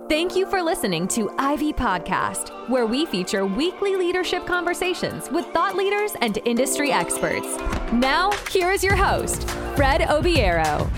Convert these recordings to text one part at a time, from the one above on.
Thank you for listening to Ivy Podcast, where we feature weekly leadership conversations with thought leaders and industry experts. Now, here is your host, Fred Obiero.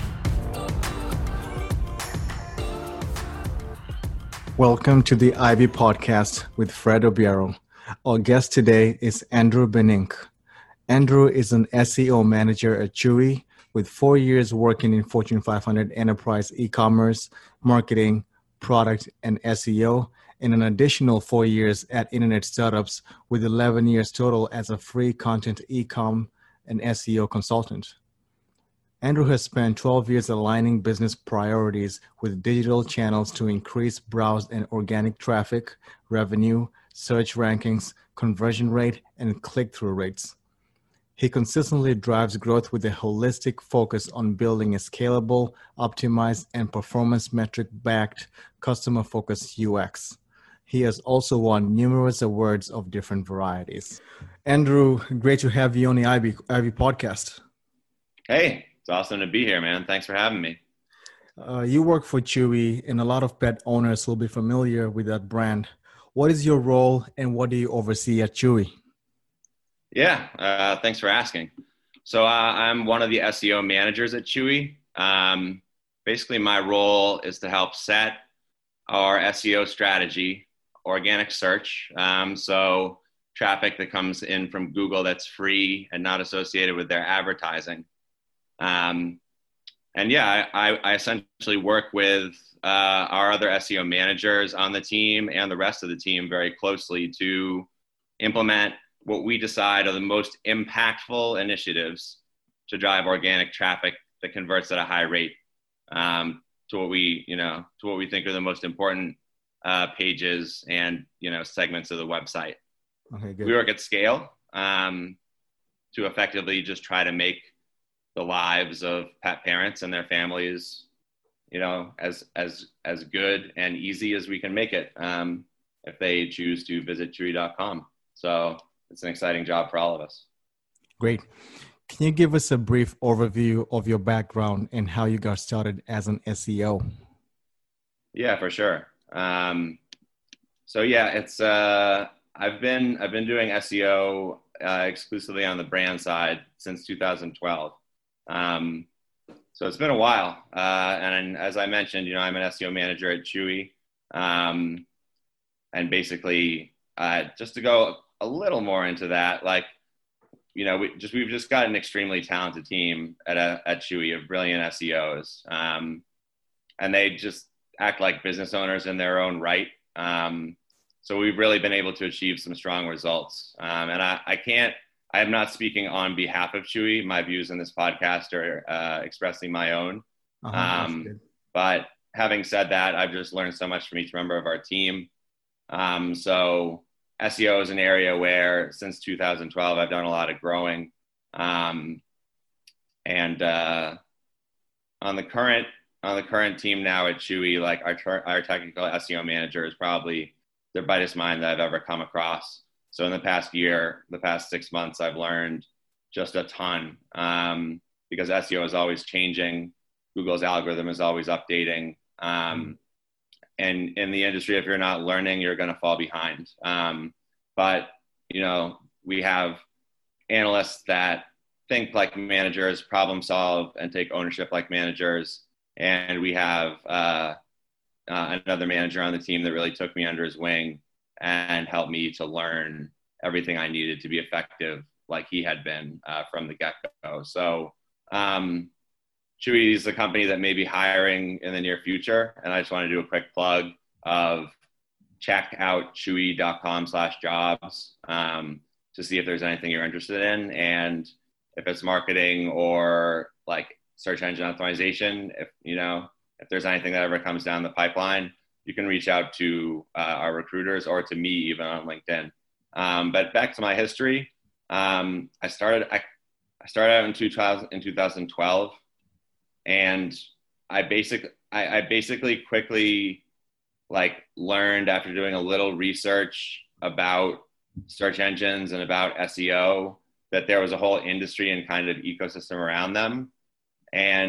Welcome to the Ivy Podcast with Fred Obiero. Our guest today is Andrew Benink. Andrew is an SEO manager at Chewy with 4 years working in Fortune 500 enterprise e-commerce, marketing, product, and SEO, and an additional 4 years at internet startups with 11 years total as a free content e-com and SEO consultant. Andrew has spent 12 years aligning business priorities with digital channels to increase browse and organic traffic, revenue, search rankings, conversion rate, and click-through rates. He consistently drives growth with a holistic focus on building a scalable, optimized, and performance metric-backed customer-focused UX. He has also won numerous awards of different varieties. Andrew, great to have you on the Ivy Podcast. Hey, it's awesome to be here, man. Thanks for having me. You work for Chewy, and a lot of pet owners will be familiar with that brand. What is your role, and what do you oversee at Chewy? Yeah, thanks for asking. So I'm one of the SEO managers at Chewy. Basically, my role is to help set our SEO strategy, organic search. So traffic that comes in from Google that's free and not associated with their advertising. And yeah, I essentially work with our other SEO managers on the team and the rest of the team very closely to implement what we decide are the most impactful initiatives to drive organic traffic that converts at a high rate to what we think are the most important pages and segments of the website. Okay, good. We work at scale to effectively just try to make the lives of pet parents and their families, as good and easy as we can make it if they choose to visit Chewy.com. So it's an exciting job for all of us. Great. Can you give us a brief overview of your background and how you got started as an SEO? Yeah, for sure. It's I've been doing SEO exclusively on the brand side since 2012. So it's been a while. And as I mentioned, I'm an SEO manager at Chewy. And basically, just to go a little more into that, we've just got an extremely talented team at Chewy of brilliant SEOs. And they just act like business owners in their own right. So we've really been able to achieve some strong results. And I am not speaking on behalf of Chewy. My views in this podcast are expressing my own. But having said that, I've just learned so much from each member of our team. So SEO is an area where since 2012, I've done a lot of growing. And on the current team now at Chewy, our technical SEO manager is probably the brightest mind that I've ever come across. So in the past 6 months, I've learned just a ton because SEO is always changing. Google's algorithm is always updating. And in the industry, if you're not learning, you're going to fall behind. But we have analysts that think like managers, problem solve, and take ownership like managers. And we have another manager on the team that really took me under his wing and helped me to learn everything I needed to be effective like he had been from the get-go. So Chewy is a company that may be hiring in the near future. And I just want to do a quick plug of check out chewy.com/jobs to see if there's anything you're interested in. And if it's marketing or search engine optimization, if there's anything that ever comes down the pipeline, you can reach out to our recruiters or to me even on LinkedIn. But back to my history, I started out in 2012. And I basically quickly learned after doing a little research about search engines and about SEO that there was a whole industry and kind of ecosystem around them. And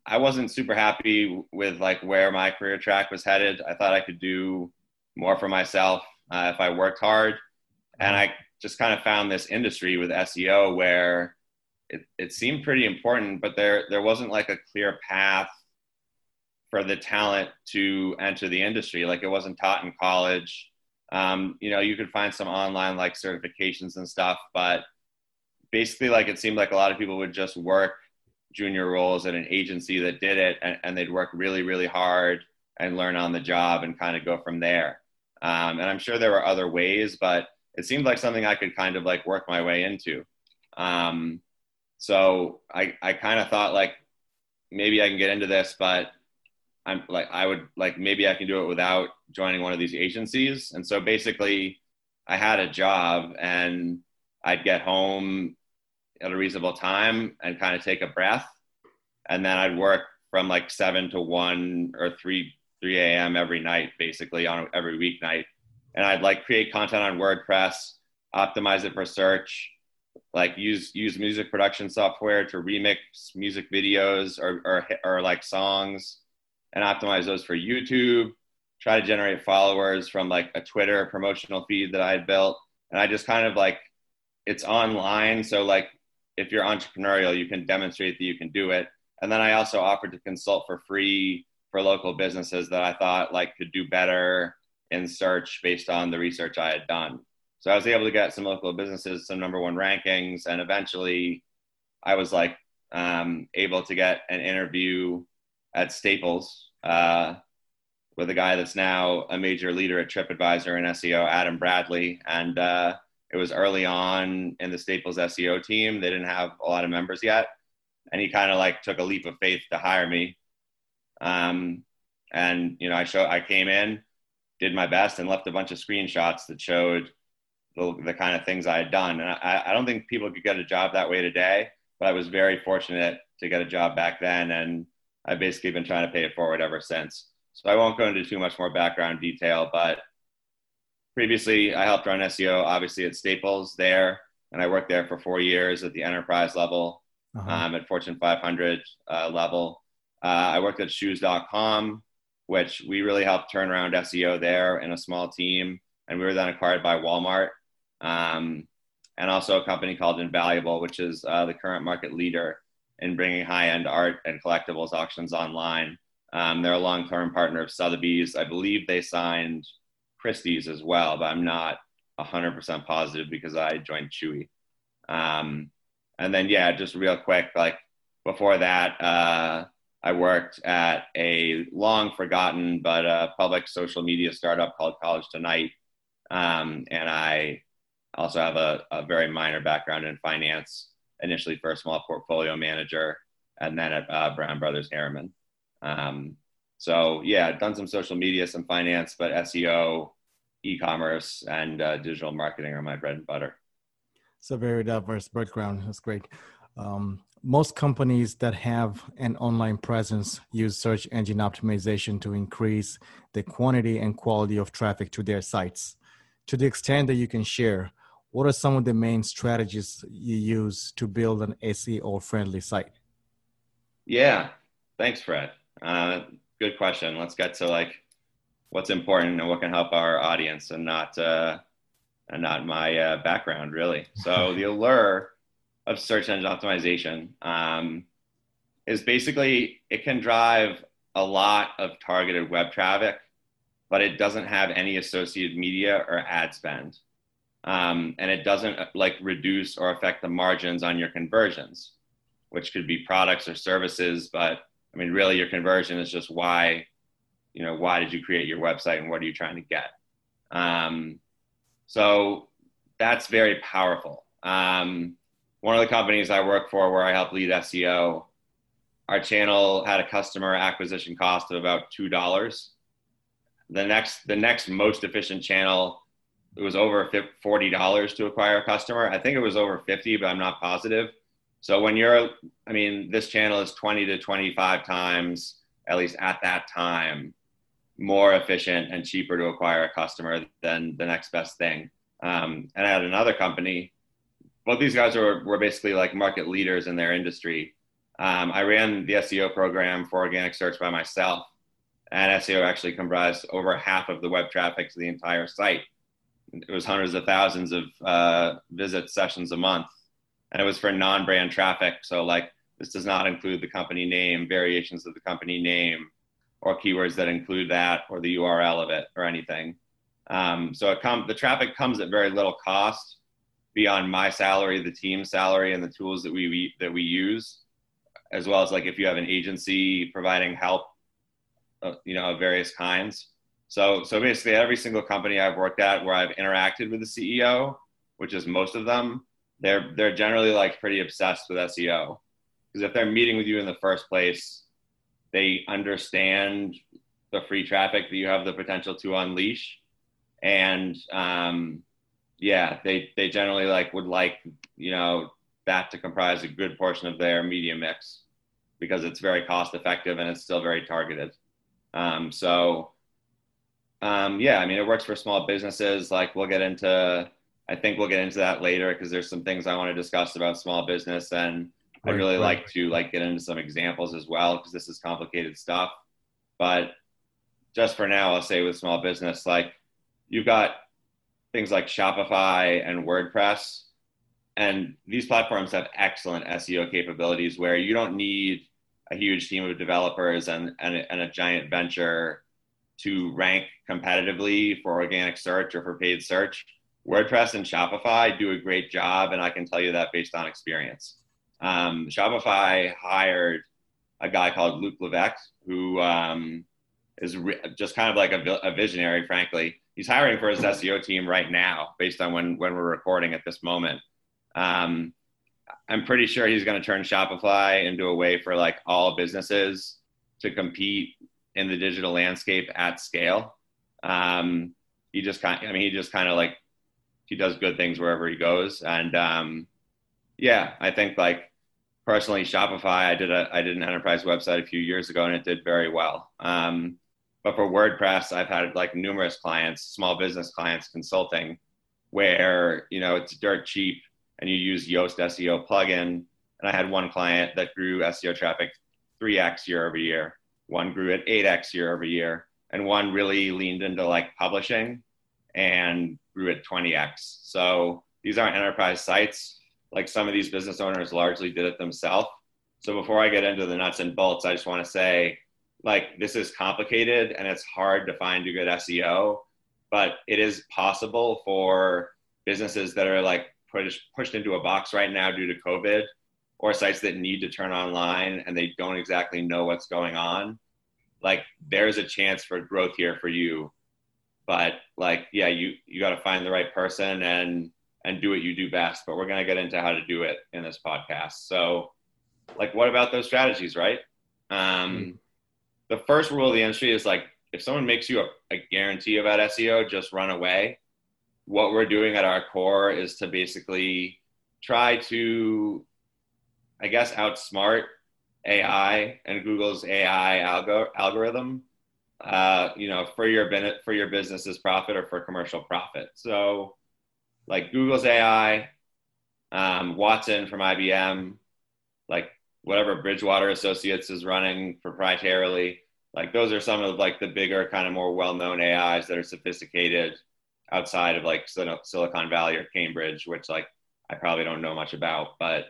I wasn't super happy with like where my career track was headed. I thought I could do more for myself if I worked hard. And I just kind of found this industry with SEO where it seemed pretty important, but there wasn't like a clear path for the talent to enter the industry. Like it wasn't taught in college. You could find some online like certifications and stuff, but basically like it seemed like a lot of people would just work junior roles at an agency that did it, and they'd work really, really hard and learn on the job and kind of go from there. And I'm sure there were other ways, but it seemed like something I could kind of like work my way into. So I kind of thought like, maybe I can get into this, but maybe I can do it without joining one of these agencies. And so basically I had a job and I'd get home at a reasonable time and kind of take a breath. And then I'd work from like 7 to 1 or 3 a.m. every night, basically on every weeknight. And I'd like create content on WordPress, optimize it for search, like use music production software to remix music videos or like songs, and optimize those for YouTube, try to generate followers from like a Twitter promotional feed that I had built. And I just kind of like, it's online. So like, if you're entrepreneurial, you can demonstrate that you can do it. And then I also offered to consult for free for local businesses that I thought like could do better in search based on the research I had done. So I was able to get some local businesses some number 1 rankings. And eventually I was like able to get an interview at Staples with a guy that's now a major leader at TripAdvisor and SEO, Adam Bradley. And it was early on in the Staples SEO team. They didn't have a lot of members yet. And he kind of like took a leap of faith to hire me. And, I came in, did my best, and left a bunch of screenshots that showed the kind of things I had done. And I don't think people could get a job that way today, but I was very fortunate to get a job back then. And I've basically been trying to pay it forward ever since. So I won't go into too much more background detail, but previously I helped run SEO, obviously at Staples there. And I worked there for 4 years at the enterprise level, at Fortune 500 level. I worked at shoes.com, which we really helped turn around SEO there in a small team. And we were then acquired by Walmart, and also a company called Invaluable, which is the current market leader in bringing high-end art and collectibles auctions online. They're a long-term partner of Sotheby's. I believe they signed Christie's as well, but I'm not 100% positive because I joined Chewy. And then, just real quick, like before that, I worked at a long forgotten, but a public social media startup called College Tonight. And I also have a very minor background in finance, initially for a small portfolio manager, and then at Brown Brothers Harriman. I've done some social media, some finance, but SEO, e-commerce, and digital marketing are my bread and butter. It's a very diverse background. That's great. Most companies that have an online presence use search engine optimization to increase the quantity and quality of traffic to their sites. To the extent that you can share, what are some of the main strategies you use to build an SEO-friendly site? Yeah, thanks, Fred. Good question. Let's get to like what's important and what can help our audience, and not my background, really. So the allure of search engine optimization is basically it can drive a lot of targeted web traffic, but it doesn't have any associated media or ad spend. And it doesn't like reduce or affect the margins on your conversions, which could be products or services. But I mean, really your conversion is just why did you create your website and what are you trying to get? So that's very powerful. One of the companies I work for where I help lead SEO, our channel had a customer acquisition cost of about $2. The next most efficient channel, it was over $40 to acquire a customer. I think it was over 50, but I'm not positive. So this channel is 20 to 25 times, at least at that time, more efficient and cheaper to acquire a customer than the next best thing. And I had another company. Both these guys were basically like market leaders in their industry. I ran the SEO program for organic search by myself, and SEO actually comprised over half of the web traffic to the entire site. It was hundreds of thousands of visit sessions a month, and it was for non-brand traffic. So like, this does not include the company name, variations of the company name, or keywords that include that, or the URL of it, or anything. So the traffic comes at very little cost beyond my salary, the team's salary, and the tools that we use, as well as like if you have an agency providing help, of various kinds. So basically every single company I've worked at where I've interacted with the CEO, which is most of them, they're generally like pretty obsessed with SEO. Because if they're meeting with you in the first place, they understand the free traffic that you have the potential to unleash. And they generally would like, that to comprise a good portion of their media mix, because it's very cost effective and it's still very targeted. It works for small businesses. I think we'll get into that later, because there's some things I want to discuss about small business, and I'd really like to get into some examples as well, because this is complicated stuff. But just for now, I'll say with small business, you've got things like Shopify and WordPress, and these platforms have excellent SEO capabilities where you don't need a huge team of developers and a giant venture to rank competitively for organic search or for paid search. WordPress and Shopify do a great job, and I can tell you that based on experience. Shopify hired a guy called Luc Levesque, who is just kind of like a visionary, frankly. He's hiring for his SEO team right now, based on when we're recording at this moment. I'm pretty sure he's going to turn Shopify into a way for all businesses to compete in the digital landscape at scale. He does good things wherever he goes. And I think personally, Shopify, I did an enterprise website a few years ago, and it did very well. But for WordPress, I've had numerous clients, small business clients, consulting, where it's dirt cheap, and you use Yoast SEO plugin. And I had one client that grew SEO traffic 3x year over year. One grew at 8x year over year, and one really leaned into publishing and grew at 20x. So these aren't enterprise sites. Some of these business owners largely did it themselves. So before I get into the nuts and bolts, I just want to say, this is complicated and it's hard to find a good SEO, but it is possible for businesses that are pushed into a box right now due to COVID, or sites that need to turn online and they don't exactly know what's going on. There's a chance for growth here for you, but you got to find the right person and do what you do best. But we're going to get into how to do it in this podcast. So what about those strategies, right? The first rule of the industry is if someone makes you a guarantee about SEO, just run away. What we're doing at our core is to basically try to, outsmart AI and Google's AI algorithm, for your business's profit or for commercial profit. So Google's AI, Watson from IBM, whatever Bridgewater Associates is running proprietarily, those are some of the bigger, kind of more well-known AIs that are sophisticated outside of Silicon Valley or Cambridge, which I probably don't know much about. But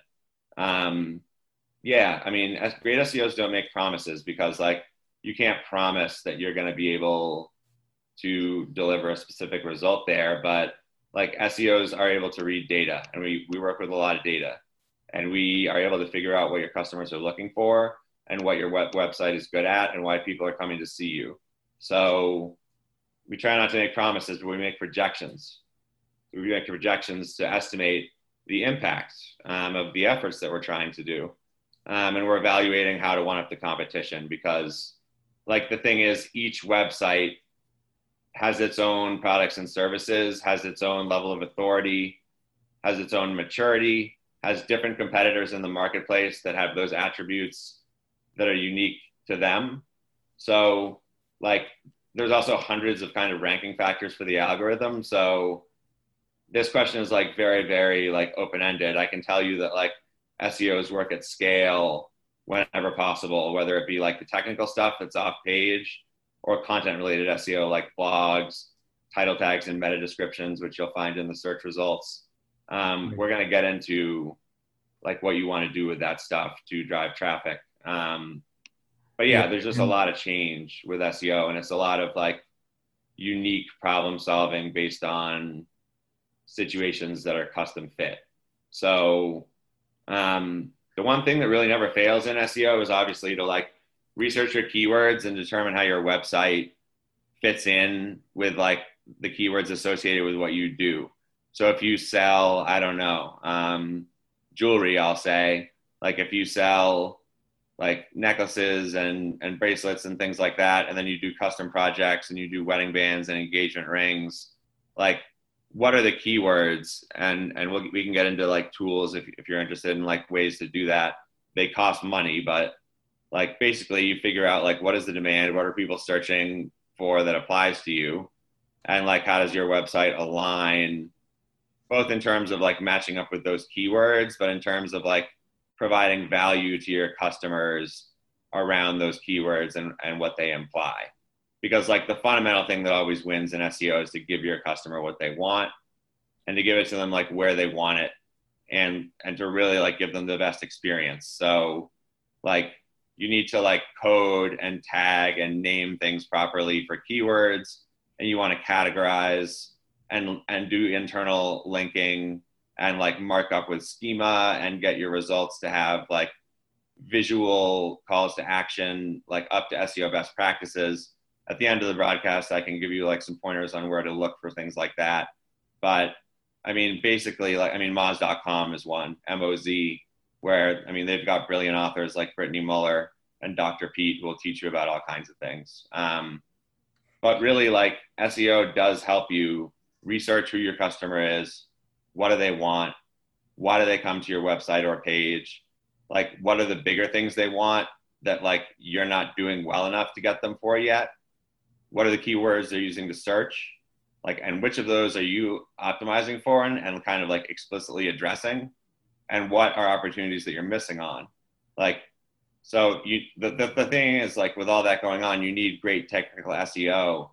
great SEOs don't make promises, because you can't promise that you're going to be able to deliver a specific result there. But SEOs are able to read data, and we work with a lot of data, and we are able to figure out what your customers are looking for and what your website is good at and why people are coming to see you. So we try not to make promises, but we make projections. We make projections to estimate the impact of the efforts that we're trying to do. And we're evaluating how to one up the competition, because the thing is, each website has its own products and services, has its own level of authority, has its own maturity, has different competitors in the marketplace that have those attributes that are unique to them. So there's also hundreds of kind of ranking factors for the algorithm. So this question is very, very open-ended. I can tell you that SEOs work at scale whenever possible, whether it be like the technical stuff that's off page or content related SEO like blogs, title tags, and meta descriptions, which you'll find in the search results. We're going to get into like what you want to do with that stuff to drive traffic. But yeah, there's just a lot of change with SEO, and it's a lot of like unique problem solving based on situations that are custom fit. So the one thing that really never fails in SEO is obviously to like research your keywords and determine how your website fits in with like the keywords associated with what you do. So if you sell, I don't know, jewelry, I'll say, like if you sell like necklaces and bracelets and things like that, and then you do custom projects and you do wedding bands and engagement rings, like what are the keywords? And we can get into like tools if you're interested in like ways to do that. They cost money, but like basically you figure out like what is the demand, what are people searching for that applies to you, and like how does your website align, both in terms of like matching up with those keywords, but in terms of like providing value to your customers around those keywords and what they imply. Because like the fundamental thing that always wins in SEO is to give your customer what they want and to give it to them like where they want it, and to really like give them the best experience. So like you need to like code and tag and name things properly for keywords, and you want to categorize and do internal linking and like mark up with schema and get your results to have like visual calls to action, like up to SEO best practices. At the end of the broadcast, I can give you like some pointers on where to look for things like that. But I mean, basically, like, I mean, Moz.com is one, M-O-Z, where, I mean, they've got brilliant authors like Brittany Muller and Dr. Pete who will teach you about all kinds of things. But really, like, SEO does help you research who your customer is. What do they want? Why do they come to your website or page? Like, what are the bigger things they want that, like, you're not doing well enough to get them for yet? What are the keywords they're using to search? Like, and which of those are you optimizing for and kind of like explicitly addressing? And what are opportunities that you're missing on? Like, so the thing is, like, with all that going on, you need great technical SEO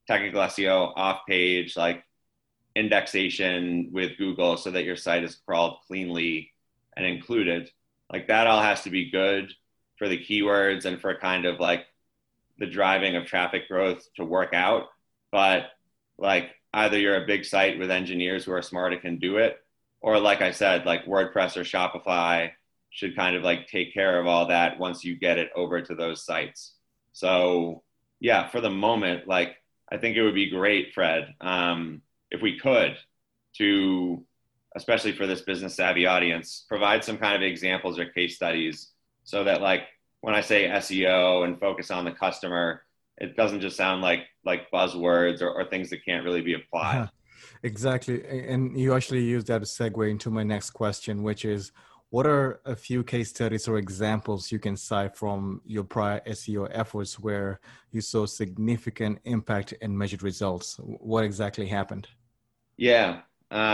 off page, like indexation with Google so that your site is crawled cleanly and included. Like, that all has to be good for the keywords and for kind of like the driving of traffic growth to work out. But like, either you're a big site with engineers who are smart and can do it, or like I said, like WordPress or Shopify should kind of like take care of all that once you get it over to those sites. So yeah, for the moment, like, I think it would be great, Fred, if we could, to, especially for this business savvy audience, provide some kind of examples or case studies so that, like, when I say SEO and focus on the customer, it doesn't just sound like buzzwords or things that can't really be applied. Exactly. And you actually used that to segue into my next question, which is, what are a few case studies or examples you can cite from your prior SEO efforts where you saw significant impact and measured results? What exactly happened? Yeah.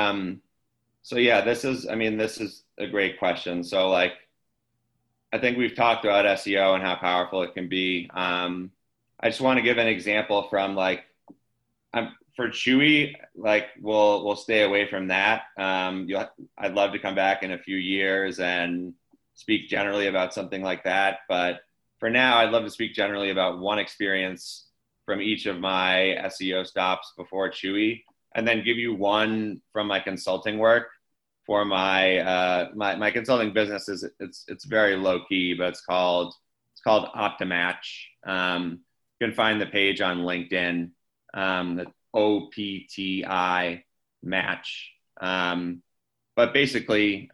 So yeah, this is a great question. So, like, I think we've talked about SEO and how powerful it can be. I just want to give an example from, like, for Chewy, like, we'll stay away from that. I'd love to come back in a few years and speak generally about something like that. But for now, I'd love to speak generally about one experience from each of my SEO stops before Chewy, and then give you one from my consulting work. For my my consulting business it's very low key, but it's called Optimatch. You can find the page on LinkedIn. That's OPTI match. But basically,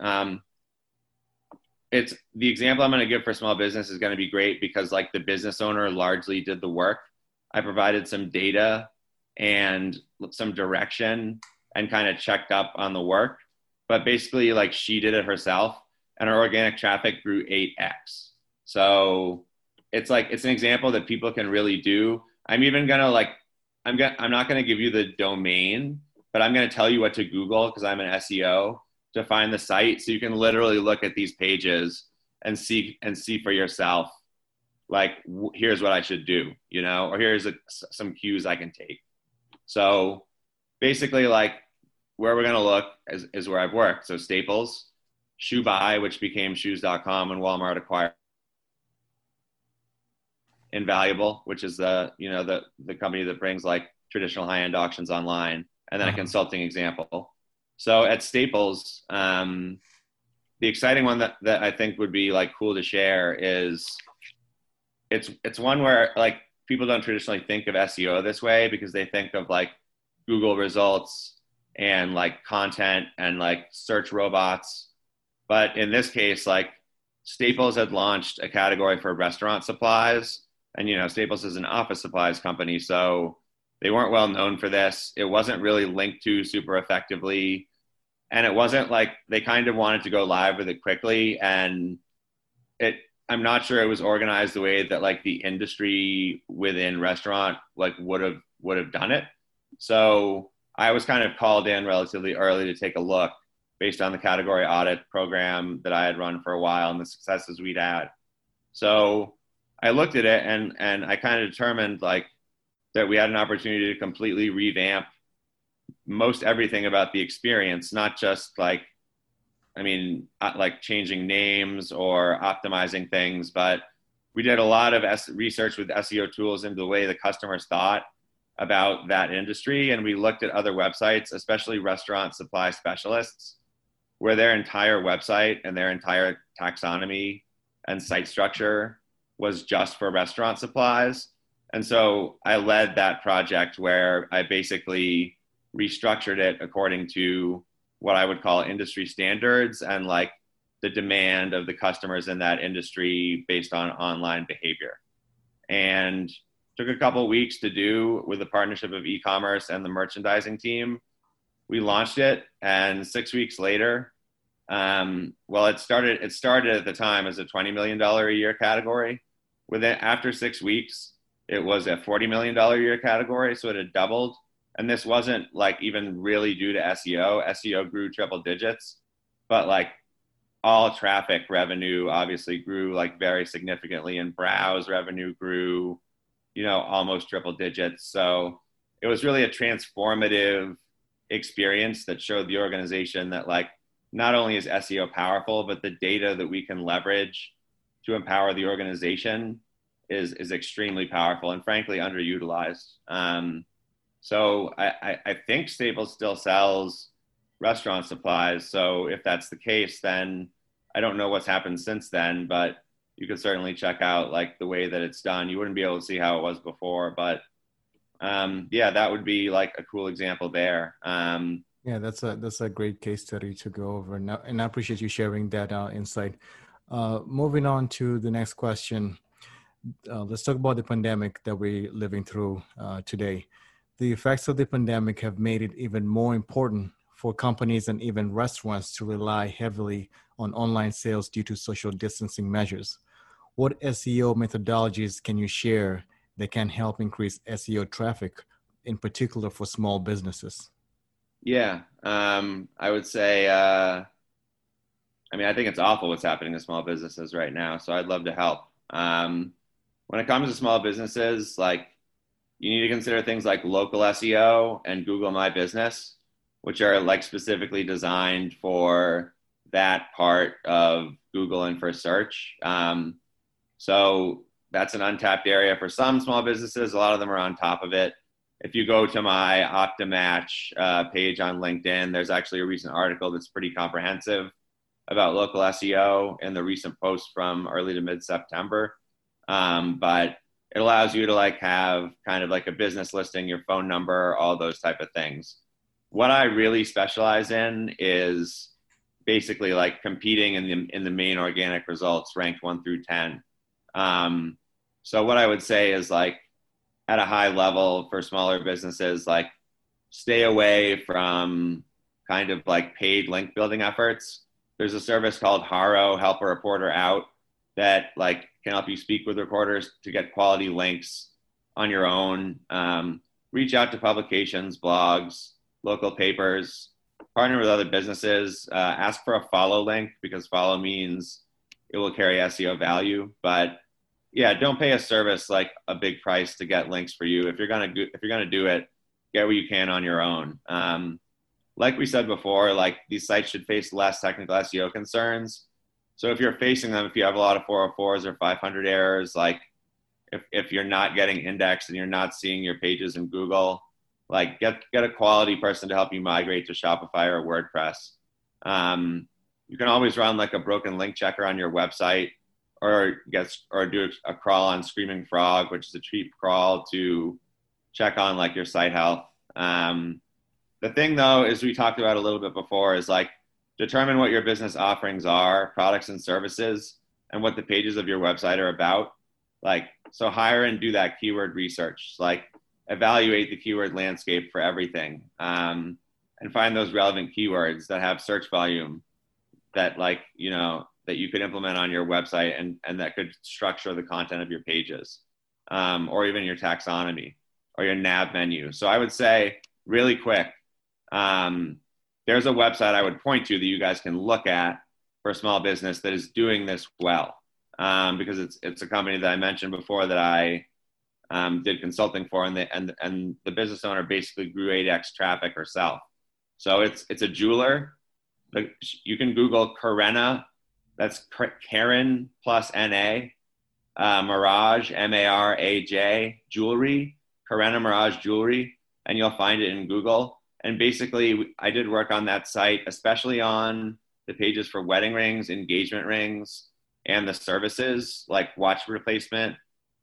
it's the example I'm going to give for small business is going to be great because, like, the business owner largely did the work. I provided some data and some direction and kind of checked up on the work. But basically, like, she did it herself and her organic traffic grew 8x. So it's like, it's an example that people can really do. I'm even going to, like, I'm not going to give you the domain, but I'm going to tell you what to Google because I'm an SEO to find the site. So you can literally look at these pages and see for yourself, like, here's what I should do, or here's some cues I can take. So basically, like, where we're going to look is where I've worked. So Staples, ShoeBuy, which became shoes.com, and Walmart acquired Invaluable, which is the company that brings like traditional high-end auctions online, and then a consulting example. So at Staples, the exciting one that I think would be like cool to share is it's one where like people don't traditionally think of SEO this way, because they think of like Google results and like content and like search robots. But in this case, like Staples had launched a category for restaurant supplies, and Staples is an office supplies company, so they weren't well known for this. It wasn't really linked to super effectively, and it wasn't like they kind of wanted to go live with it quickly, and I'm not sure it was organized the way that like the industry within restaurant like would have done it. So I was kind of called in relatively early to take a look based on the category audit program that I had run for a while and the successes we'd had. So I looked at it and I kind of determined like that we had an opportunity to completely revamp most everything about the experience, not just like changing names or optimizing things, but we did a lot of research with SEO tools into the way the customers thought about that industry. And we looked at other websites, especially restaurant supply specialists, where their entire website and their entire taxonomy and site structure was just for restaurant supplies. And so I led that project where I basically restructured it according to what I would call industry standards and like the demand of the customers in that industry based on online behavior. And took a couple of weeks to do with the partnership of e-commerce and the merchandising team. We launched it, and 6 weeks later, it started at the time as a $20 million a year category. After 6 weeks, it was a $40 million a year category, so it had doubled. And this wasn't like even really due to SEO. SEO grew triple digits, but like all traffic revenue obviously grew like very significantly, and browse revenue grew, almost triple digits. So it was really a transformative experience that showed the organization that like not only is SEO powerful, but the data that we can leverage to empower the organization is extremely powerful and frankly underutilized. So I think Staples still sells restaurant supplies. So if that's the case, then I don't know what's happened since then, but you could certainly check out like the way that it's done. You wouldn't be able to see how it was before, but that would be like a cool example there. Yeah, that's a great case study to go over, and I appreciate you sharing that insight. Moving on to the next question, let's talk about the pandemic that we're living through today. The effects of the pandemic have made it even more important for companies and even restaurants to rely heavily on online sales due to social distancing measures. What SEO methodologies can you share that can help increase SEO traffic, in particular for small businesses? Yeah, I would say, I think it's awful what's happening to small businesses right now, so I'd love to help. When it comes to small businesses, like, you need to consider things like local SEO and Google My Business, which are like specifically designed for that part of Google and for search. So that's an untapped area for some small businesses. A lot of them are on top of it. If you go to my Optimatch page on LinkedIn, there's actually a recent article that's pretty comprehensive about local SEO in the recent post from early to mid-September. But it allows you to like have kind of like a business listing, your phone number, all those type of things. What I really specialize in is basically like competing in the main organic results ranked 1 through 10. So what I would say is like at a high level for smaller businesses, like stay away from kind of like paid link building efforts. There's a service called Haro, Help a Reporter Out, that like can help you speak with reporters to get quality links on your own. Reach out to publications, blogs, local papers, partner with other businesses, ask for a follow link, because follow means it will carry SEO value. But yeah, don't pay a service like a big price to get links for you. If you're gonna do it, get what you can on your own. Like we said before, like these sites should face less technical SEO concerns. So if you're facing them, if you have a lot of 404s or 500 errors, like if you're not getting indexed and you're not seeing your pages in Google, like get a quality person to help you migrate to Shopify or WordPress. You can always run like a broken link checker on your website, or do a crawl on Screaming Frog, which is a cheap crawl to check on like your site health. The thing though, as we talked about a little bit before, is like determine what your business offerings are, products and services, and what the pages of your website are about. Like, so hire and do that keyword research, like evaluate the keyword landscape for everything, and find those relevant keywords that have search volume that like, you know, that you could implement on your website and that could structure the content of your pages, or even your taxonomy or your nav menu. So I would say really quick, there's a website I would point to that you guys can look at for a small business that is doing this well, because it's a company that I mentioned before that I did consulting for, and the business owner basically grew 8x traffic herself. So it's a jeweler. You can Google Karenna, that's Karen plus N-A, Miraj, M-A-R-A-J, jewelry, Karenna Miraj jewelry, and you'll find it in Google. And basically, I did work on that site, especially on the pages for wedding rings, engagement rings, and the services like watch replacement,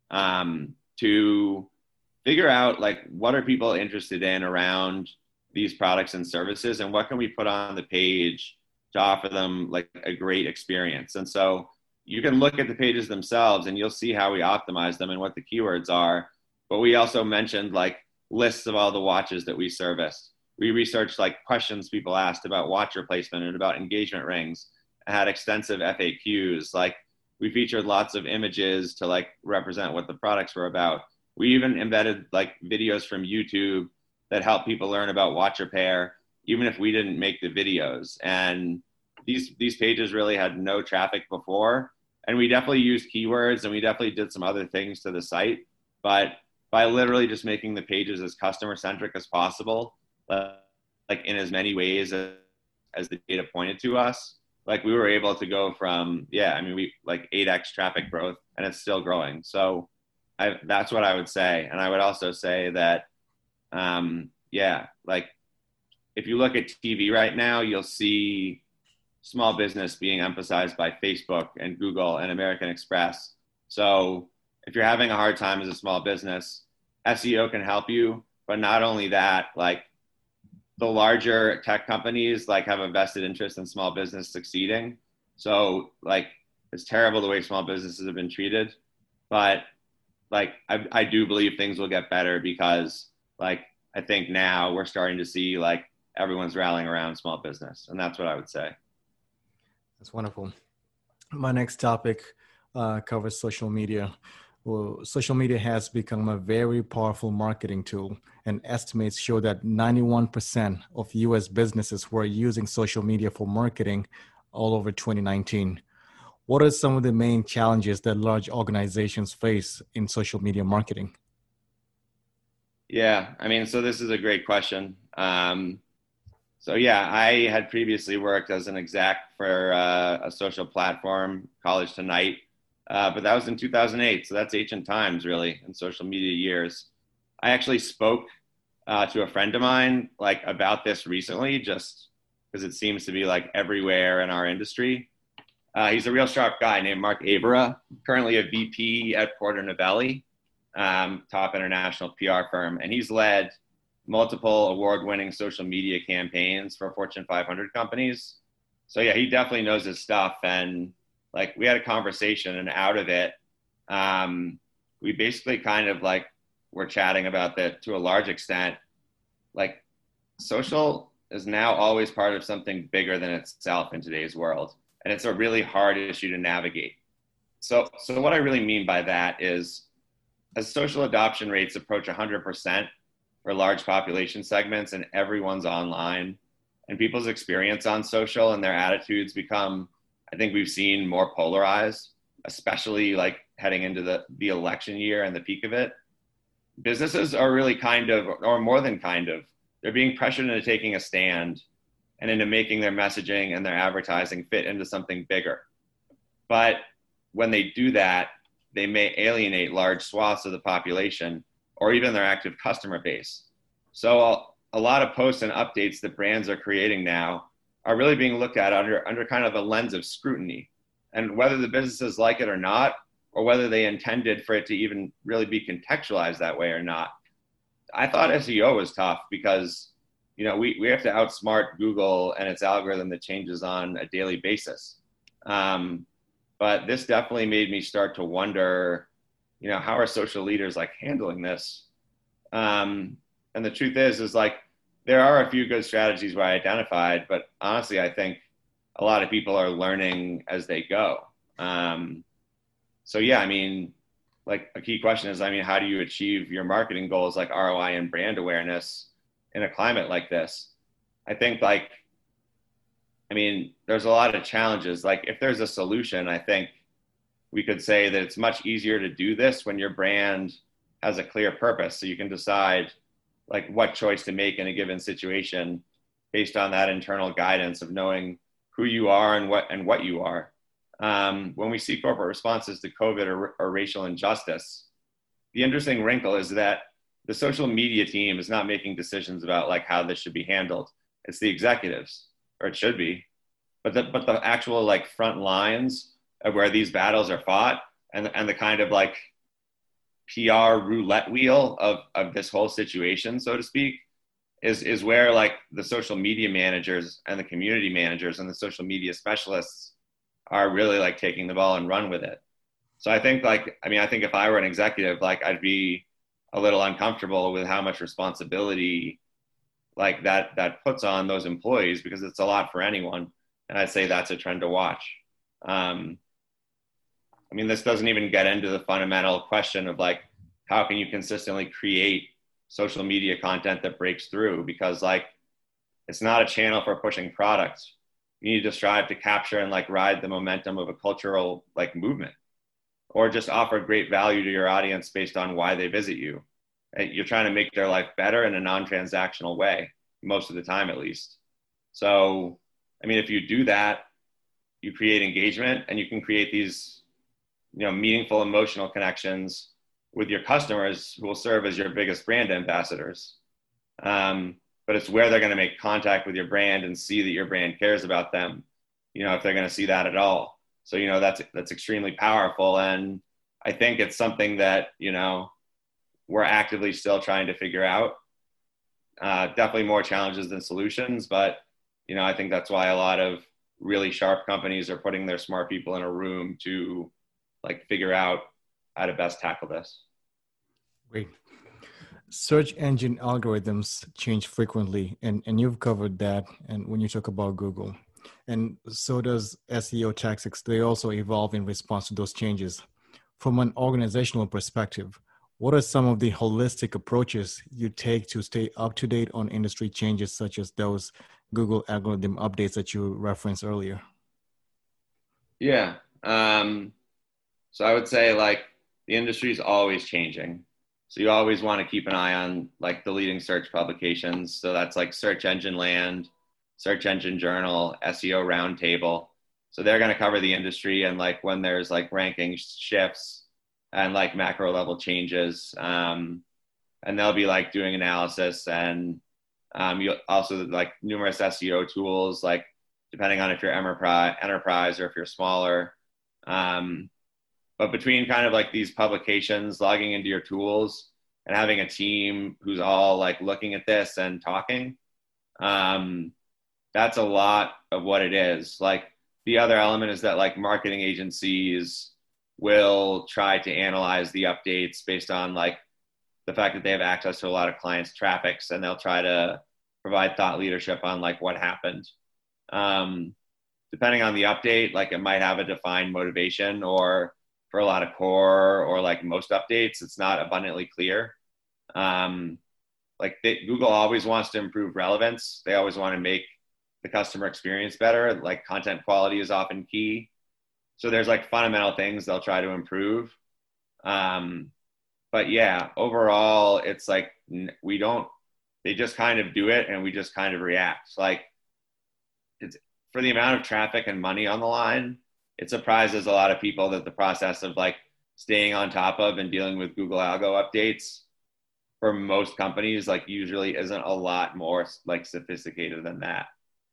to figure out like what are people interested in around these products and services, and what can we put on the page to offer them like a great experience. And so you can look at the pages themselves and you'll see how we optimize them and what the keywords are. But we also mentioned like lists of all the watches that we serviced. We researched like questions people asked about watch replacement and about engagement rings, and had extensive FAQs. Like we featured lots of images to like represent what the products were about. We even embedded like videos from YouTube that help people learn about watch repair, even if we didn't make the videos. And these pages really had no traffic before. And we definitely used keywords and we definitely did some other things to the site. But by literally just making the pages as customer centric as possible, like in as many ways as the data pointed to us, like we were able to go from, we like 8x traffic growth, and it's still growing. So that's what I would say. And I would also say that, like if you look at TV right now, you'll see small business being emphasized by Facebook and Google and American Express. So if you're having a hard time as a small business, SEO can help you. But not only that, like the larger tech companies like have a vested interest in small business succeeding. So like it's terrible the way small businesses have been treated, but like I do believe things will get better, because like I think now we're starting to see like everyone's rallying around small business, and that's what I would say. That's wonderful. My next topic covers social media. Well, social media has become a very powerful marketing tool, and estimates show that 91% of US businesses were using social media for marketing all over 2019. What are some of the main challenges that large organizations face in social media marketing? Yeah, I mean, so this is a great question. So yeah, I had previously worked as an exec for a social platform, College Tonight, but that was in 2008. So that's ancient times, really, in social media years. I actually spoke to a friend of mine like about this recently, just because it seems to be like everywhere in our industry. He's a real sharp guy named Mark Abera, currently a VP at Porter Novelli, top international PR firm, and he's led multiple award-winning social media campaigns for Fortune 500 companies. So yeah, he definitely knows his stuff. And like we had a conversation, and out of it, we basically kind of like were chatting about that to a large extent. Like social is now always part of something bigger than itself in today's world. And it's a really hard issue to navigate. So what I really mean by that is, as social adoption rates approach 100% for large population segments and everyone's online, and people's experience on social and their attitudes become I think we've seen more polarized, especially like heading into the election year and the peak of it. Businesses are really kind of, or more than kind of, they're being pressured into taking a stand and into making their messaging and their advertising fit into something bigger. But when they do that, they may alienate large swaths of the population or even their active customer base. So a lot of posts and updates that brands are creating now are really being looked at under kind of a lens of scrutiny. And whether the businesses like it or not, or whether they intended for it to even really be contextualized that way or not. I thought SEO was tough because, you know, we have to outsmart Google and its algorithm that changes on a daily basis. But this definitely made me start to wonder, you know, how are social leaders like handling this? And the truth is like, there are a few good strategies where I identified, but honestly, I think a lot of people are learning as they go. So yeah, I mean, like a key question is, I mean, how do you achieve your marketing goals like ROI and brand awareness in a climate like this? I think like, I mean, there's a lot of challenges. Like if there's a solution, I think we could say that it's much easier to do this when your brand has a clear purpose. So you can decide like what choice to make in a given situation based on that internal guidance of knowing who you are and what you are. When we see corporate responses to COVID or racial injustice, the interesting wrinkle is that the social media team is not making decisions about like how this should be handled. It's the executives, or it should be, but the actual like front lines of where these battles are fought and the kind of like PR roulette wheel of this whole situation, so to speak, is where like the social media managers and the community managers and the social media specialists are really like taking the ball and run with it. So I think like, I mean, I think if I were an executive, like I'd be a little uncomfortable with how much responsibility like that puts on those employees, because it's a lot for anyone. And I'd say that's a trend to watch. I mean, this doesn't even get into the fundamental question of like, how can you consistently create social media content that breaks through? Because like, it's not a channel for pushing products. You need to strive to capture and like ride the momentum of a cultural like movement, or just offer great value to your audience based on why they visit you. You're trying to make their life better in a non-transactional way, most of the time at least. So, I mean, if you do that, you create engagement and you can create these, you know, meaningful emotional connections with your customers who will serve as your biggest brand ambassadors. But it's where they're going to make contact with your brand and see that your brand cares about them, you know, if they're going to see that at all. So, you know, that's extremely powerful. And I think it's something that, you know, we're actively still trying to figure out. Definitely more challenges than solutions, but, you know, I think that's why a lot of really sharp companies are putting their smart people in a room to like figure out how to best tackle this. Great. Search engine algorithms change frequently, and you've covered that. And when you talk about Google, and so does SEO tactics, they also evolve in response to those changes. From an organizational perspective, what are some of the holistic approaches you take to stay up to date on industry changes, such as those Google algorithm updates that you referenced earlier? Yeah. So I would say like the industry is always changing. So you always want to keep an eye on like the leading search publications. So that's like Search Engine Land, Search Engine Journal, SEO Roundtable. So they're going to cover the industry and like when there's like ranking shifts and like macro level changes. And they'll be like doing analysis, and you also like numerous SEO tools, like depending on if you're enterprise or if you're smaller. But between kind of like these publications, logging into your tools and having a team who's all like looking at this and talking, that's a lot of what it is. Like the other element is that like marketing agencies will try to analyze the updates based on like the fact that they have access to a lot of clients' traffics, and they'll try to provide thought leadership on like what happened. Depending on the update, like it might have a defined motivation, or for a lot of core or like most updates, it's not abundantly clear. Google always wants to improve relevance. They always want to make the customer experience better. Like content quality is often key. So there's like fundamental things they'll try to improve. But yeah, overall, it's like they just kind of do it and we just kind of react. Like it's for the amount of traffic and money on the line, it surprises a lot of people that the process of like staying on top of and dealing with Google algo updates for most companies, like usually isn't a lot more like sophisticated than that.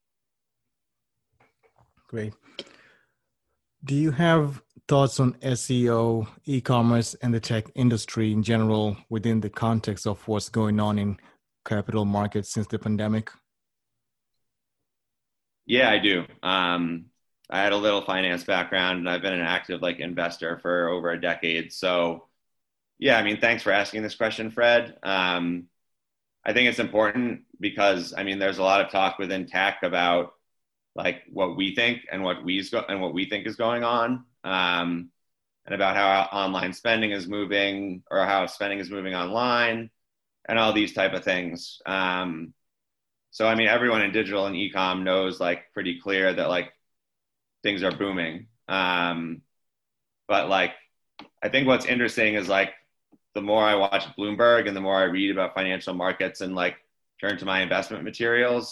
Great. Do you have thoughts on SEO, e-commerce, and the tech industry in general within the context of what's going on in capital markets since the pandemic? Yeah, I do. I had a little finance background and I've been an active like investor for over a decade. So yeah, I mean, thanks for asking this question, Fred. I think it's important because I mean, there's a lot of talk within tech about like what we think and what we think is going on, and about how online spending is moving or how spending is moving online and all these type of things. So, I mean, everyone in digital and e-com knows like pretty clear that like things are booming. But like, I think what's interesting is like, the more I watch Bloomberg and the more I read about financial markets and like turn to my investment materials,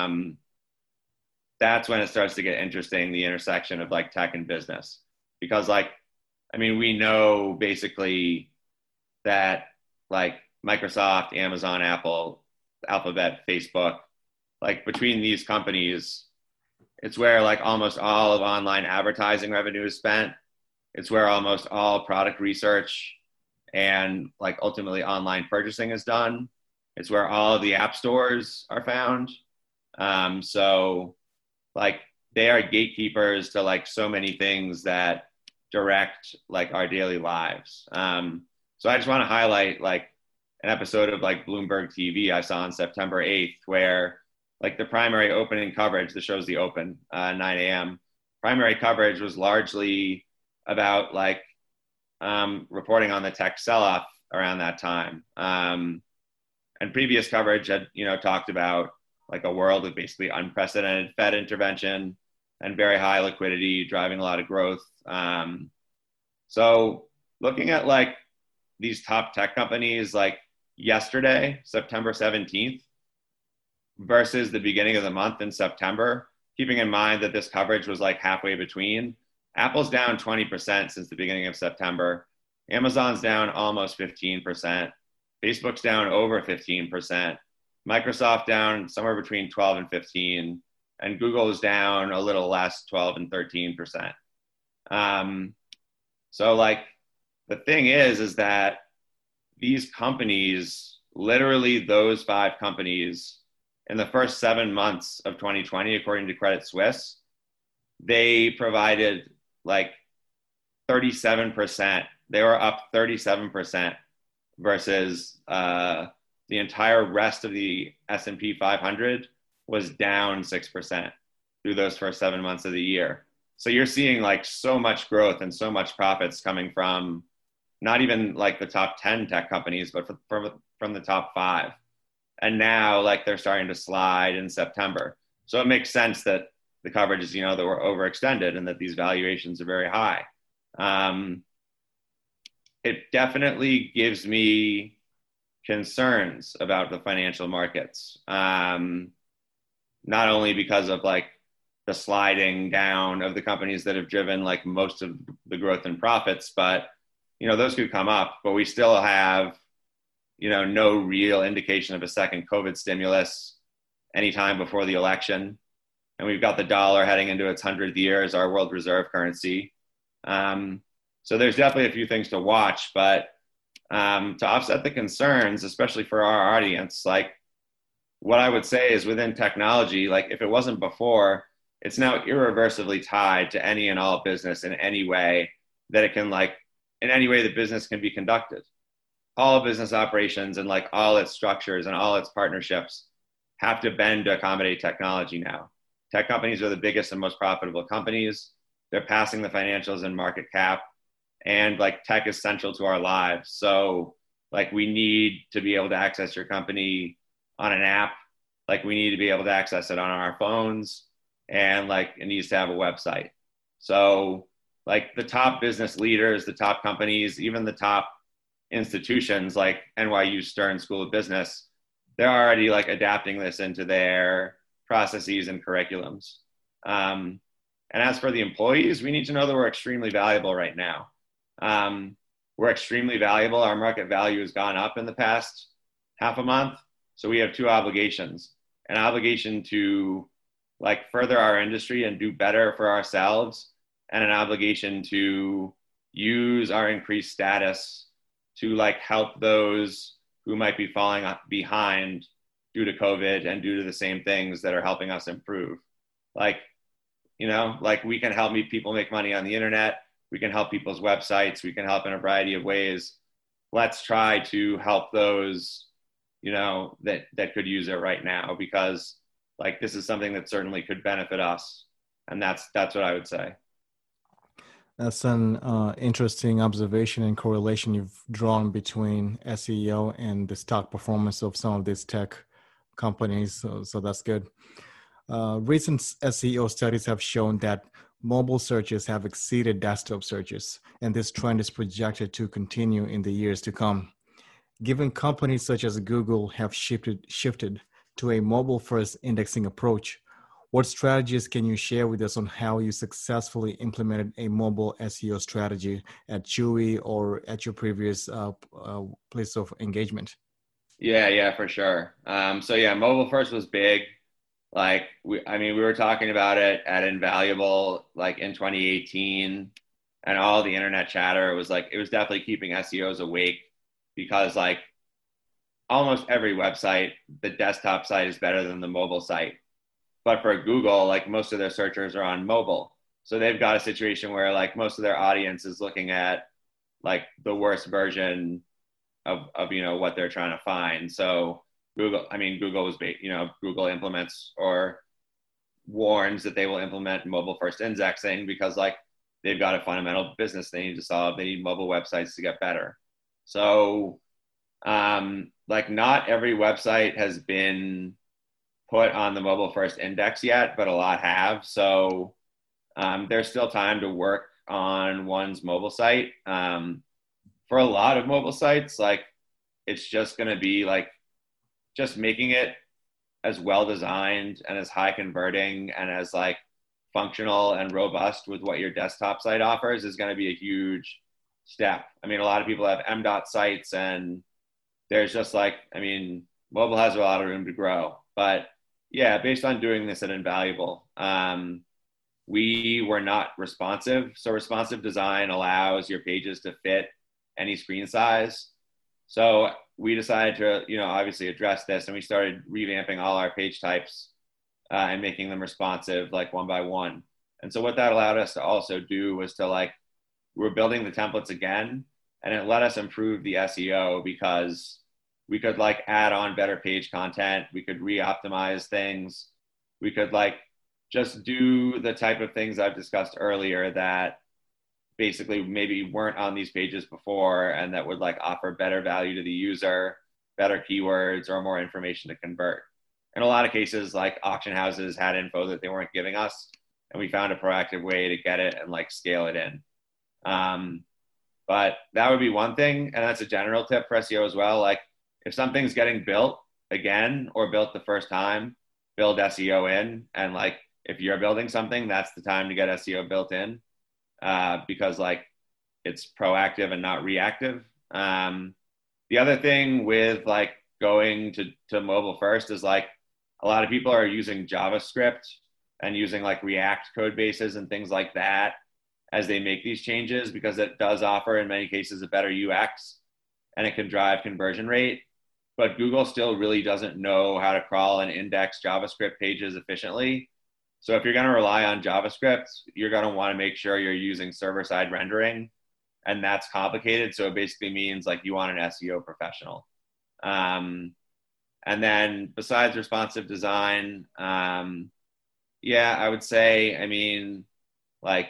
that's when it starts to get interesting, the intersection of like tech and business. Because like, I mean, we know basically that like Microsoft, Amazon, Apple, Alphabet, Facebook, like between these companies, it's where like almost all of online advertising revenue is spent. It's where almost all product research and like ultimately online purchasing is done. It's where all of the app stores are found. So like they are gatekeepers to like so many things that direct like our daily lives. So I just want to highlight like an episode of like Bloomberg TV I saw on September 8th, where like the primary opening coverage, the show's The Open, 9 a.m. Primary coverage was largely about like reporting on the tech sell-off around that time. And previous coverage had, talked about like a world of basically unprecedented Fed intervention and very high liquidity driving a lot of growth. So looking at like these top tech companies, like yesterday, September 17th, versus the beginning of the month in September, keeping in mind that this coverage was like halfway between, Apple's down 20% since the beginning of September. Amazon's down almost 15%. Facebook's down over 15%. Microsoft down somewhere between 12 and 15. And Google is down a little less, 12 and 13%. So like the thing is that these companies, literally those 5 companies, in the first 7 months of 2020, according to Credit Suisse, they provided like 37%. They were up 37% versus the entire rest of the S&P 500 was down 6% through those first 7 months of the year. So you're seeing like so much growth and so much profits coming from not even like the top 10 tech companies, but from the top 5. And now like they're starting to slide in September. So it makes sense that the coverage is, that we're overextended and that these valuations are very high. It definitely gives me concerns about the financial markets. Not only because of like the sliding down of the companies that have driven like most of the growth and profits, but, those could come up, but we still have, no real indication of a second COVID stimulus anytime before the election. And we've got the dollar heading into its 100th year as our world reserve currency. So there's definitely a few things to watch, but to offset the concerns, especially for our audience, like what I would say is within technology, like if it wasn't before, it's now irreversibly tied to any and all business in any way that it can like, in any way that business can be conducted. All business operations and like all its structures and all its partnerships have to bend to accommodate technology now. Tech companies are the biggest and most profitable companies. They're passing the financials and market cap, and like tech is central to our lives. So like we need to be able to access your company on an app like we need to be able to access it on our phones, and like it needs to have a website. So like the top business leaders, the top companies, even the top institutions like NYU Stern School of Business, they're already like adapting this into their processes and curriculums. And as for the employees, we need to know that we're extremely valuable right now. We're extremely valuable. Our market value has gone up in the past half a month. So we have two obligations: an obligation to like further our industry and do better for ourselves, and an obligation to use our increased status to like help those who might be falling behind due to COVID and due to the same things that are helping us improve. Like, you know, like we can help people make money on the internet. We can help people's websites. We can help in a variety of ways. Let's try to help those, you know, that could use it right now, because like this is something that certainly could benefit us. And that's what I would say. That's an interesting observation and correlation you've drawn between SEO and the stock performance of some of these tech companies. So that's good. Recent SEO studies have shown that mobile searches have exceeded desktop searches, and this trend is projected to continue in the years to come. Given companies such as Google have shifted to a mobile-first indexing approach, what strategies can you share with us on how you successfully implemented a mobile SEO strategy at Chewy or at your previous place of engagement? Yeah, for sure. So yeah, mobile first was big. Like we were talking about it at Invaluable, like in 2018, and all the internet chatter was like, it was definitely keeping SEOs awake, because like almost every website, the desktop site is better than the mobile site. But for Google, like most of their searchers are on mobile. So they've got a situation where like most of their audience is looking at like the worst version of you know, what they're trying to find. So Google implements or warns that they will implement mobile first indexing, because like they've got a fundamental business they need to solve. They need mobile websites to get better. So like not every website has been put on the mobile first index yet, but a lot have. So there's still time to work on one's mobile site. For a lot of mobile sites, like it's just going to be like just making it as well designed and as high converting and as like functional and robust with what your desktop site offers is going to be a huge step. I mean, a lot of people have MDOT sites, and there's just like, I mean, mobile has a lot of room to grow. But yeah, based on doing this at Invaluable, we were not responsive. So responsive design allows your pages to fit any screen size. So we decided to, you know, obviously address this, and we started revamping all our page types and making them responsive, like one by one. And so what that allowed us to also do was to like, we're building the templates again, and it let us improve the SEO, because we could like add on better page content. We could re-optimize things. We could like just do the type of things I've discussed earlier that basically maybe weren't on these pages before, and that would like offer better value to the user, better keywords, or more information to convert. In a lot of cases, like auction houses had info that they weren't giving us, and we found a proactive way to get it and like scale it in. But that would be one thing. And that's a general tip for SEO as well. Like if something's getting built again or built the first time, build SEO in. And like, if you're building something, that's the time to get SEO built in, because like it's proactive and not reactive. The other thing with like going to mobile first is like a lot of people are using JavaScript and using like React code bases and things like that as they make these changes, because it does offer in many cases a better UX and it can drive conversion rate. But Google still really doesn't know how to crawl and index JavaScript pages efficiently. So if you're going to rely on JavaScript, you're going to want to make sure you're using server-side rendering, and that's complicated. So it basically means like you want an SEO professional. And then besides responsive design, yeah, I would say, I mean, like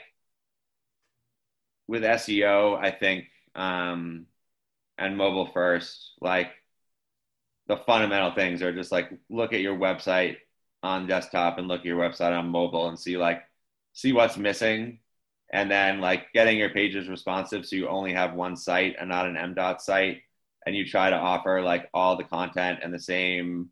with SEO, I think, and mobile first, like the fundamental things are just like look at your website on desktop and look at your website on mobile and see what's missing. And then like getting your pages responsive so you only have one site and not an MDOT site, and you try to offer like all the content and the same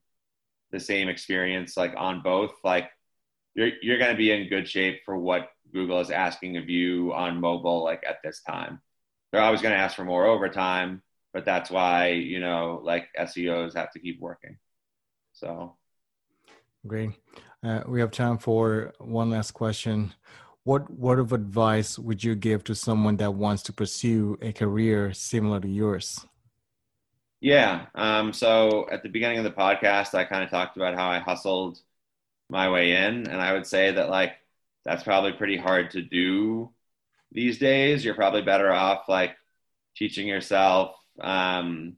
experience like on both. Like you're going to be in good shape for what Google is asking of you on mobile. Like at this time, they're always going to ask for more over time, but that's why, you know, like SEOs have to keep working. So. Great. We have time for one last question. What word of advice would you give to someone that wants to pursue a career similar to yours? Yeah. So at the beginning of the podcast, I kind of talked about how I hustled my way in. And I would say that like, that's probably pretty hard to do these days. You're probably better off like teaching yourself how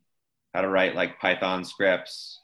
to write like Python scripts,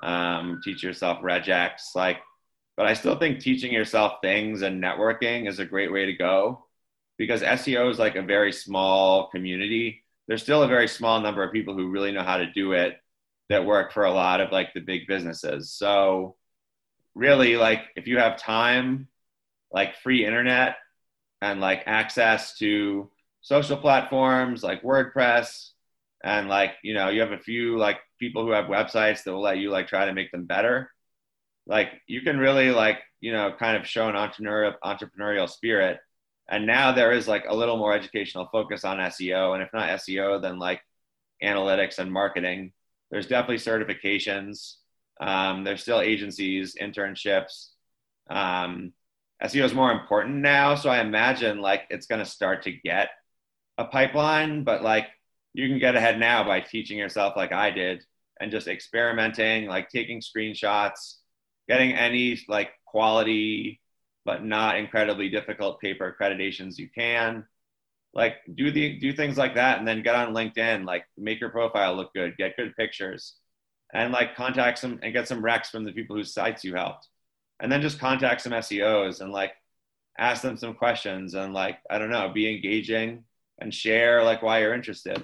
teach yourself regex, like, but I still think teaching yourself things and networking is a great way to go, because SEO is like a very small community. There's still a very small number of people who really know how to do it that work for a lot of like the big businesses. So really, like if you have time, like free internet and like access to social platforms like WordPress, and like, you know, you have a few like people who have websites that will let you like try to make them better. Like you can really like, you know, kind of show an entrepreneurial spirit. And now there is like a little more educational focus on SEO. And if not SEO, then like analytics and marketing. There's definitely certifications. There's still agencies, internships. SEO is more important now. So I imagine like it's going to start to get a pipeline, but like you can get ahead now by teaching yourself like I did and just experimenting, like taking screenshots, getting any like quality but not incredibly difficult paper accreditations you can. Like do things like that, and then get on LinkedIn, like make your profile look good, get good pictures, and like contact some and get some recs from the people whose sites you helped. And then just contact some SEOs and like ask them some questions and like, I don't know, be engaging and share like why you're interested.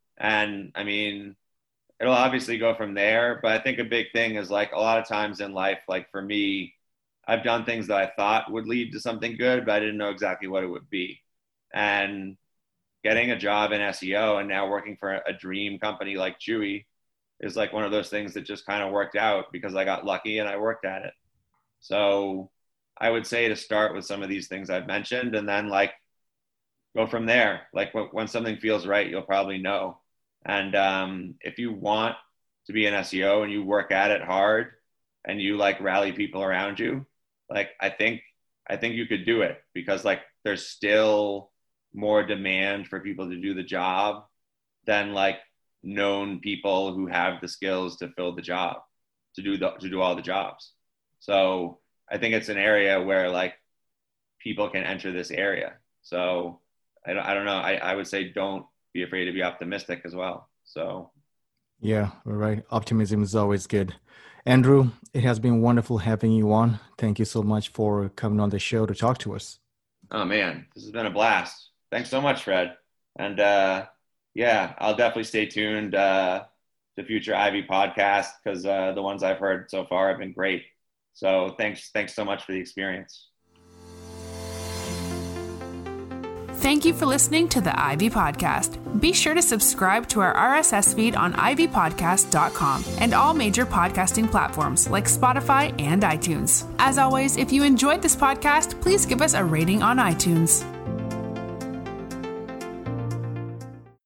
And I mean, it'll obviously go from there, but I think a big thing is like a lot of times in life, like for me, I've done things that I thought would lead to something good, but I didn't know exactly what it would be. And getting a job in SEO and now working for a dream company like Chewy is like one of those things that just kind of worked out because I got lucky and I worked at it. So I would say to start with some of these things I've mentioned and then like go from there. Like when something feels right, you'll probably know. And if you want to be an SEO and you work at it hard and you like rally people around you, like I think you could do it, because like there's still more demand for people to do the job than like known people who have the skills to fill the job, to do all the jobs. So I think it's an area where like people can enter this area. So I don't know. I would say don't be afraid to be optimistic as well. So. Yeah, right. Optimism is always good. Andrew, it has been wonderful having you on. Thank you so much for coming on the show to talk to us. Oh man, this has been a blast. Thanks so much, Fred. And yeah, I'll definitely stay tuned to future Ivy podcasts, because the ones I've heard so far have been great. So thanks so much for the experience. Thank you for listening to the Ivy Podcast. Be sure to subscribe to our RSS feed on ivypodcast.com and all major podcasting platforms like Spotify and iTunes. As always, if you enjoyed this podcast, please give us a rating on iTunes.